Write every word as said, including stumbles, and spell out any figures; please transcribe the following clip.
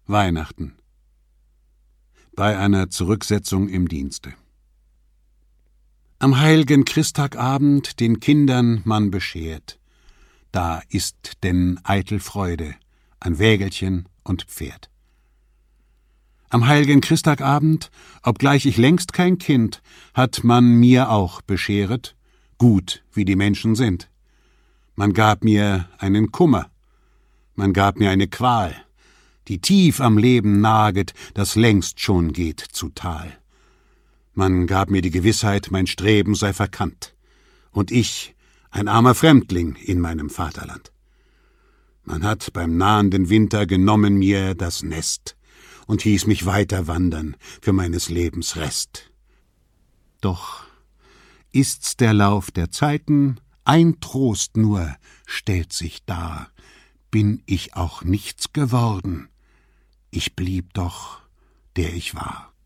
Weihnachten. Bei einer Zurücksetzung im Dienste. Am heil'gen Christtagabend den Kindern man beschert, da ist denn eitel Freude an Wägelchen und Pferd. Am heil'gen Christtagabend, obgleich ich längst kein Kind, hat man mir auch bescheret, gut wie die Menschen sind. Man gab mir einen Kummer, man gab mir eine Qual, die tief am Leben naget, das längst schon geht zu Tal. Man gab mir die Gewissheit, mein Streben sei verkannt, und ich, ein armer Fremdling in meinem Vaterland. Man hat beim nahenden Winter genommen mir das Nest und hieß mich weiter wandern für meines Lebens Rest. Doch ist's der Lauf der Zeiten, ein Trost nur stellt sich dar, bin ich auch nichts geworden, ich blieb doch, der ich war.